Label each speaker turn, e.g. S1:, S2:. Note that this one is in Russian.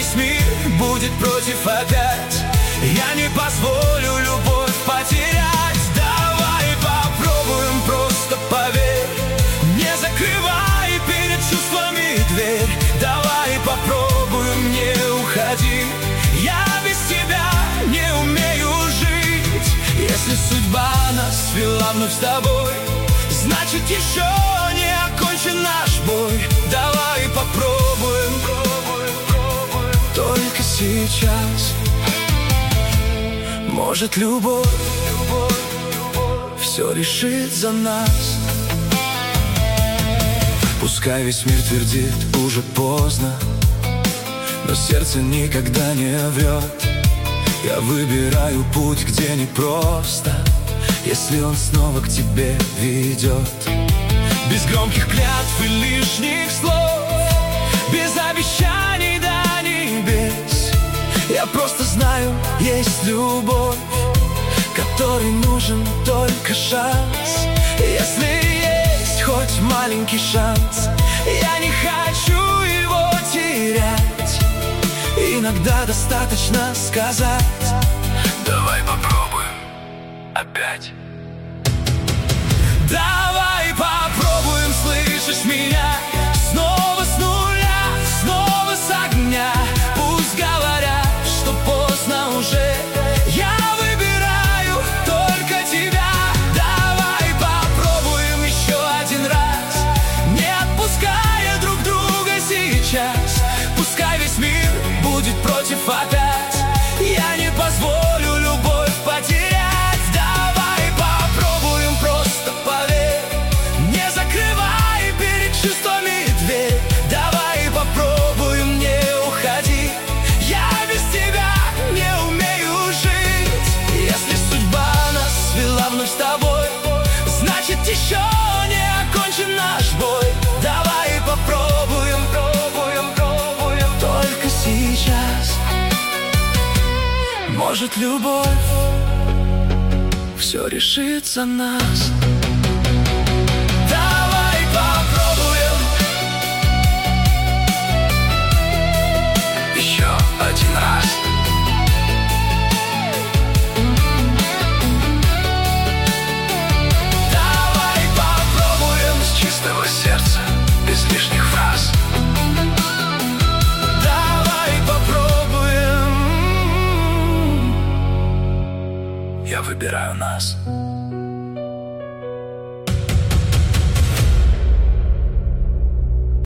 S1: весь мир будет против опять, я не позволю любовь потерять. Давай попробуем, просто поверь, не закрывай перед чувствами дверь. Давай попробуем, не уходи, я без тебя не умею жить. Если судьба нас свела вновь с тобой, значит еще не окончен наш бой. Давай попробуем, только сейчас. Может, любовь все решит за нас. Пускай весь мир твердит, уже поздно, но сердце никогда не врет. Я выбираю путь, где непросто, если он снова к тебе ведет. Без громких клятв и лишних слов, без обещаний до небес. Я просто знаю, есть любовь, которой нужен только шанс. Если есть хоть маленький шанс, я не хочу его терять. Иногда достаточно сказать: давай попробуем опять. Давай попробуем, слышишь меня? Снова с нуля, снова с огня. Пусть говорят, что поздно уже, я выбираю только тебя. Давай попробуем еще один раз, не отпуская друг друга сейчас. Пускай весь мир будет против опять, я не позволю любовь потерять. Давай попробуем, просто поверь, не закрывай перед чувствами дверь. Давай попробуем, не уходи, я без тебя не умею жить. Если судьба нас свела вновь с тобой, значит еще не окончен наш бой. Давай попробуем, только сейчас. Может, любовь все решит за нас. Давай попробуем еще один раз. Давай попробуем с чистого сердца, без лишних фраз. Давай попробуем, я выбираю нас.